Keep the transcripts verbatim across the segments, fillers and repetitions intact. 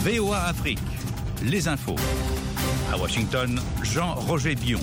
V O A Afrique, les infos. À Washington, Jean-Roger Dion.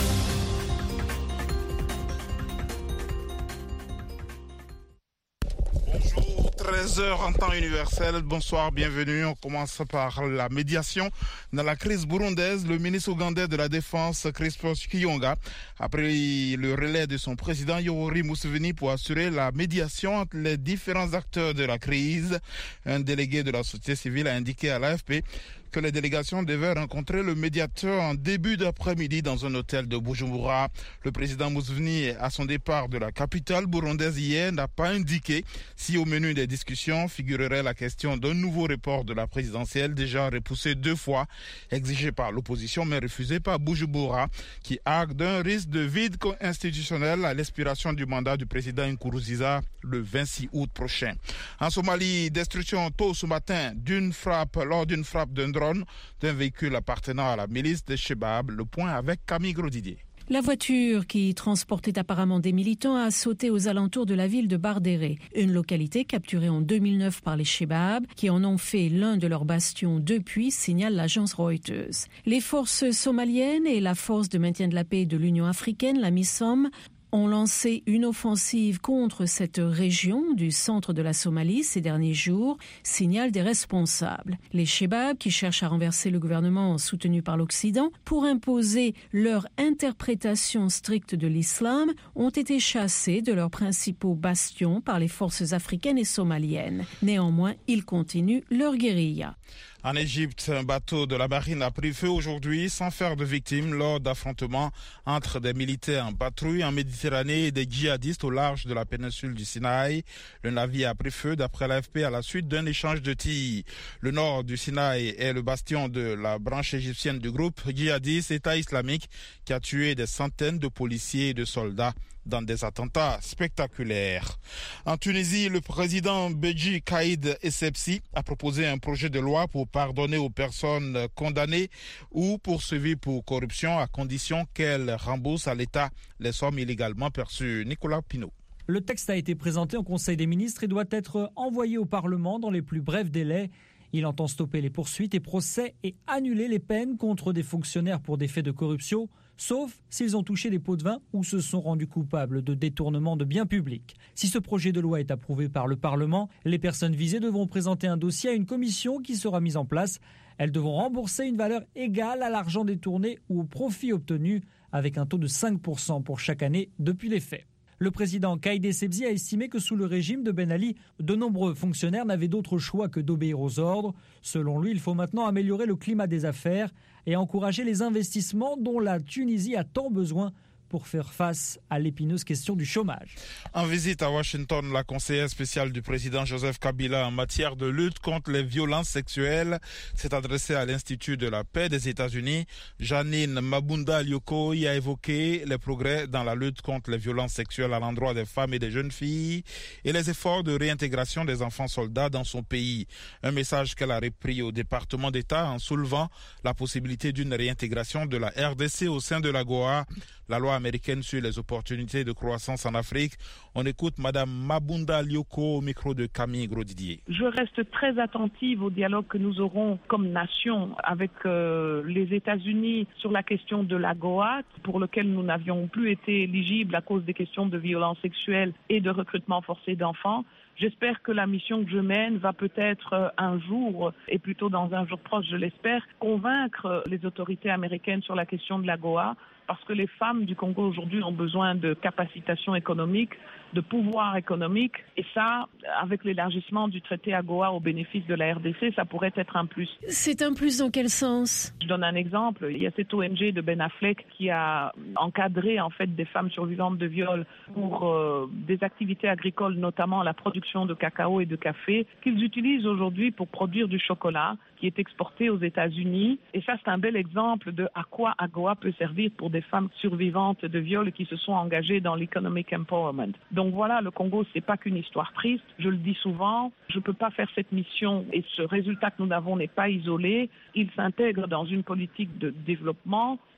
treize heures en temps universel. Bonsoir, bienvenue. On commence par la médiation dans la crise burundaise. Le ministre ougandais de la Défense, Crispus Kiyonga, a pris le relais de son président Yoweri Museveni pour assurer la médiation entre les différents acteurs de la crise. Un délégué de la société civile a indiqué à l'A F P que les délégations devaient rencontrer le médiateur en début d'après-midi dans un hôtel de Bujumbura. Le président Museveni, à son départ de la capitale burundaise hier, n'a pas indiqué si au menu des discussions figurerait la question d'un nouveau report de la présidentielle, déjà repoussé deux fois, exigé par l'opposition mais refusé par Bujumbura, qui argue d'un risque de vide institutionnel à l'expiration du mandat du président Nkurunziza le vingt-six août prochain. En Somalie, destruction tôt ce matin d'une frappe, lors d'une frappe d'un drone d'un véhicule appartenant à la milice de Shebab. Le point avec Camille Grodidier. La voiture qui transportait apparemment des militants a sauté aux alentours de la ville de Bardéré, une localité capturée en deux mille neuf par les Shebab, qui en ont fait l'un de leurs bastions depuis, signale l'agence Reuters. Les forces somaliennes et la force de maintien de la paix de l'Union africaine, la MISOM, ont lancé une offensive contre cette région du centre de la Somalie ces derniers jours, signalent des responsables. Les Shebab, qui cherchent à renverser le gouvernement soutenu par l'Occident pour imposer leur interprétation stricte de l'islam, ont été chassés de leurs principaux bastions par les forces africaines et somaliennes. Néanmoins, ils continuent leur guérilla. En Égypte, un bateau de la marine a pris feu aujourd'hui sans faire de victimes lors d'affrontements entre des militaires en patrouille en Méditerranée et des djihadistes au large de la péninsule du Sinaï. Le navire a pris feu d'après l'A F P à la suite d'un échange de tirs. Le nord du Sinaï est le bastion de la branche égyptienne du groupe djihadiste État islamique qui a tué des centaines de policiers et de soldats dans des attentats spectaculaires. En Tunisie, le président Beji Caïd Essebsi a proposé un projet de loi pour pardonner aux personnes condamnées ou poursuivies pour corruption à condition qu'elles remboursent à l'État les sommes illégalement perçues. Nicolas Pinault. Le texte a été présenté au Conseil des ministres et doit être envoyé au Parlement dans les plus brefs délais. Il entend stopper les poursuites et procès et annuler les peines contre des fonctionnaires pour des faits de corruption, sauf s'ils ont touché des pots de vin ou se sont rendus coupables de détournement de biens publics. Si ce projet de loi est approuvé par le Parlement, les personnes visées devront présenter un dossier à une commission qui sera mise en place. Elles devront rembourser une valeur égale à l'argent détourné ou au profit obtenu, avec un taux de cinq pour cent pour chaque année depuis les faits. Le président Caïd Essebsi a estimé que sous le régime de Ben Ali, de nombreux fonctionnaires n'avaient d'autre choix que d'obéir aux ordres. Selon lui, il faut maintenant améliorer le climat des affaires et encourager les investissements dont la Tunisie a tant besoin pour faire face à l'épineuse question du chômage. En visite à Washington, la conseillère spéciale du président Joseph Kabila en matière de lutte contre les violences sexuelles s'est adressée à l'Institut de la paix des États-Unis. Janine Mabunda Lyoko y a évoqué les progrès dans la lutte contre les violences sexuelles à l'endroit des femmes et des jeunes filles et les efforts de réintégration des enfants soldats dans son pays. Un message qu'elle a repris au département d'État en soulevant la possibilité d'une réintégration de la R D C au sein de l'AGOA, la loi américaine sur les opportunités de croissance en Afrique. On écoute Madame Mabunda Lyoko au micro de Camille Grodidier. Je reste très attentive au dialogue que nous aurons comme nation avec euh, les États-Unis sur la question de l'AGOA, pour lequel nous n'avions plus été éligibles à cause des questions de violence sexuelle et de recrutement forcé d'enfants. J'espère que la mission que je mène va peut-être un jour, et plutôt dans un jour proche, je l'espère, convaincre les autorités américaines sur la question de l'AGOA, parce que les femmes du Congo aujourd'hui ont besoin de capacitation économique, de pouvoir économique, et ça, avec l'élargissement du traité AGOA au bénéfice de la R D C, ça pourrait être un plus. C'est un plus dans quel sens? Je donne un exemple. Il y a cette O N G de Ben Affleck qui a encadré en fait des femmes survivantes de viol pour euh, des activités agricoles, notamment la production de cacao et de café, qu'ils utilisent aujourd'hui pour produire du chocolat qui est exporté aux États-Unis. Et ça, c'est un bel exemple de à quoi AGOA peut servir pour des femmes survivantes de viol qui se sont engagées dans l'economic empowerment. Donc voilà, le Congo, c'est pas qu'une histoire triste. Je le dis souvent, je peux pas faire cette mission et ce résultat que nous avons n'est pas isolé. Il s'intègre dans une politique de développement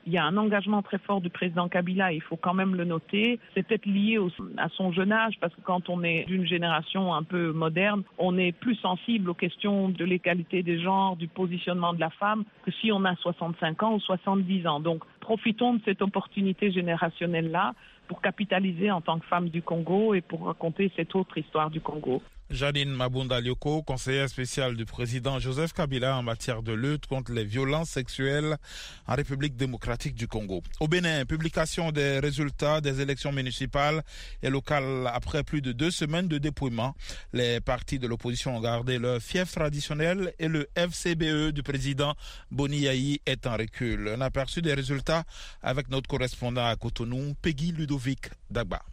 Il y a un engagement très fort du président Kabila, il faut quand même le noter. C'est peut-être lié au, à son jeune âge, parce que quand on est d'une génération un peu moderne, on est plus sensible aux questions de l'égalité des genres, du positionnement de la femme, que si on a soixante-cinq ans ou soixante-dix ans. Donc profitons de cette opportunité générationnelle-là pour capitaliser en tant que femme du Congo et pour raconter cette autre histoire du Congo. Janine Mabunda Lioko, conseillère spéciale du président Joseph Kabila en matière de lutte contre les violences sexuelles en République démocratique du Congo. Au Bénin, publication des résultats des élections municipales et locales après plus de deux semaines de dépouillement. Les partis de l'opposition ont gardé leur fief traditionnel et le F C B E du président Boni Yayi est en recul. Un aperçu des résultats avec notre correspondant à Cotonou, Peggy Ludovic Dagba.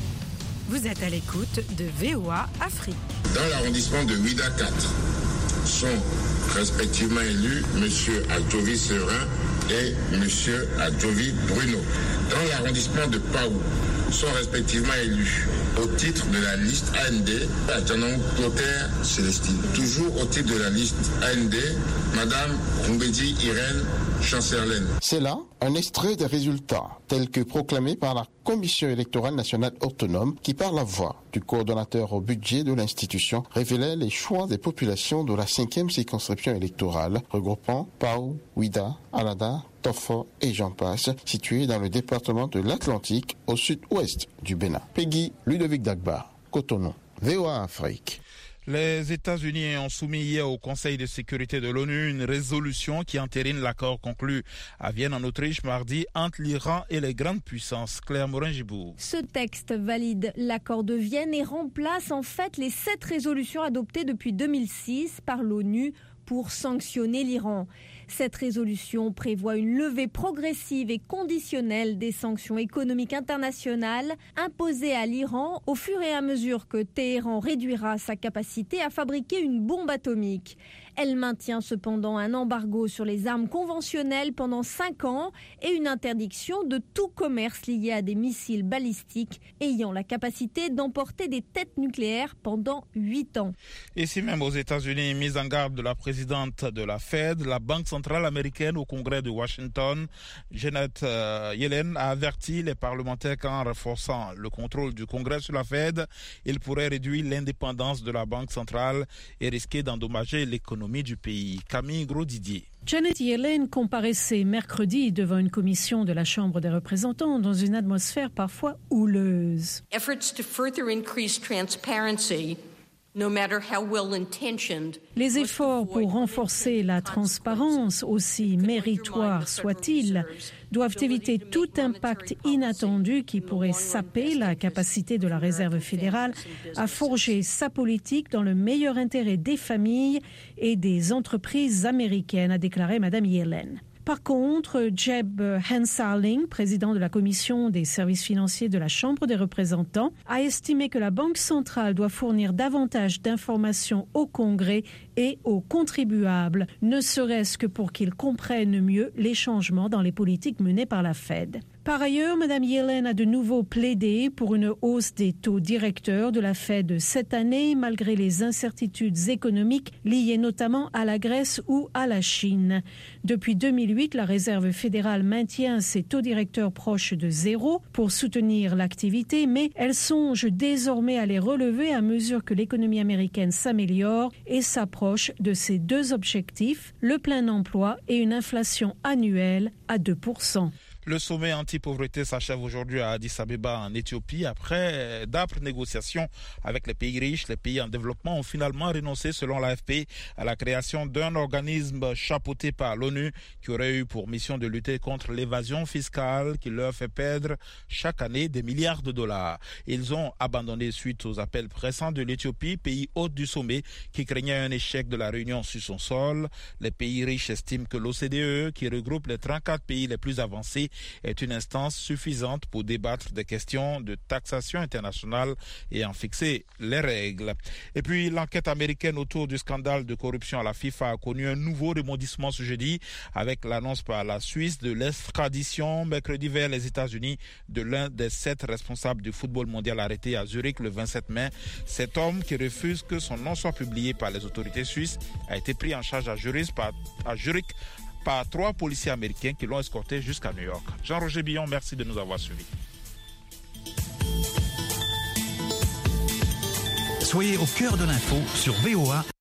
Vous êtes à l'écoute de V O A Afrique. Dans l'arrondissement de Ouida quatre, sont respectivement élus M. Adjovi Serin et M. Adjovi Bruno. Dans l'arrondissement de Paou, sont respectivement élus au titre de la liste A N D, Adjanon Clotaire Célestine. Toujours au titre de la liste A N D, Madame Rumbedi Irène Chancerlaine. C'est là un extrait des résultats tels que proclamés par la Commission électorale nationale autonome qui, par la voix du coordonnateur au budget de l'institution, révélait les choix des populations de la cinquième circonscription électorale regroupant Paou, Ouida, Alada, Tofo et j'en passe, située dans le département de l'Atlantique au sud-ouest du Bénin. Peggy Ludovic Dagba, Cotonou, V O A Afrique. Les États-Unis ont soumis hier au Conseil de sécurité de l'ONU une résolution qui entérine l'accord conclu à Vienne en Autriche mardi entre l'Iran et les grandes puissances. Claire Morin-Gibourg. Ce texte valide l'accord de Vienne et remplace en fait les sept résolutions adoptées depuis deux mille six par l'ONU pour sanctionner l'Iran. Cette résolution prévoit une levée progressive et conditionnelle des sanctions économiques internationales imposées à l'Iran au fur et à mesure que Téhéran réduira sa capacité à fabriquer une bombe atomique. Elle maintient cependant un embargo sur les armes conventionnelles pendant cinq ans et une interdiction de tout commerce lié à des missiles balistiques ayant la capacité d'emporter des têtes nucléaires pendant huit ans. Ici même aux États-Unis, mise en garde de la présidente de la Fed, la Banque centrale américaine au Congrès de Washington, Janet euh, Yellen a averti les parlementaires qu'en renforçant le contrôle du Congrès sur la Fed, il pourrait réduire l'indépendance de la Banque centrale et risquer d'endommager l'économie du pays. Camille Gros-Didier. Janet Yellen comparaissait mercredi devant une commission de la Chambre des représentants dans une atmosphère parfois houleuse. Efforts to further increase transparency, no matter how well-intentioned. Les efforts pour renforcer la transparence, aussi méritoires soient-ils, doivent éviter tout impact inattendu qui pourrait saper la capacité de la Réserve fédérale à forger sa politique dans le meilleur intérêt des familles et des entreprises américaines, a déclaré Mme Yellen. Par contre, Jeb Hensarling, président de la Commission des services financiers de la Chambre des représentants, a estimé que la Banque centrale doit fournir davantage d'informations au Congrès et aux contribuables, ne serait-ce que pour qu'ils comprennent mieux les changements dans les politiques menées par la Fed. Par ailleurs, Mme Yellen a de nouveau plaidé pour une hausse des taux directeurs de la Fed cette année, malgré les incertitudes économiques liées notamment à la Grèce ou à la Chine. Depuis deux mille huit, la Réserve fédérale maintient ses taux directeurs proches de zéro pour soutenir l'activité, mais elle songe désormais à les relever à mesure que l'économie américaine s'améliore et s'approche de ses deux objectifs, le plein emploi et une inflation annuelle à deux pour cent. Le sommet anti-pauvreté s'achève aujourd'hui à Addis Abeba en Éthiopie. Après d'âpres négociations avec les pays riches, les pays en développement ont finalement renoncé, selon l'A F P, à la création d'un organisme chapeauté par l'ONU qui aurait eu pour mission de lutter contre l'évasion fiscale qui leur fait perdre chaque année des milliards de dollars. Ils ont abandonné suite aux appels pressants de l'Éthiopie, pays hôte du sommet, qui craignait un échec de la réunion sur son sol. Les pays riches estiment que l'O C D E, qui regroupe les trente-quatre pays les plus avancés, est une instance suffisante pour débattre des questions de taxation internationale et en fixer les règles. Et puis, l'enquête américaine autour du scandale de corruption à la FIFA a connu un nouveau rebondissement ce jeudi avec l'annonce par la Suisse de l'extradition mercredi vers les États-Unis de l'un des sept responsables du football mondial arrêté à Zurich le vingt-sept mai. Cet homme, qui refuse que son nom soit publié par les autorités suisses, a été pris en charge à Zurich par, à Zurich par trois policiers américains qui l'ont escorté jusqu'à New York. Jean-Roger Billon, merci de nous avoir suivis. Soyez au cœur de l'info sur V O A.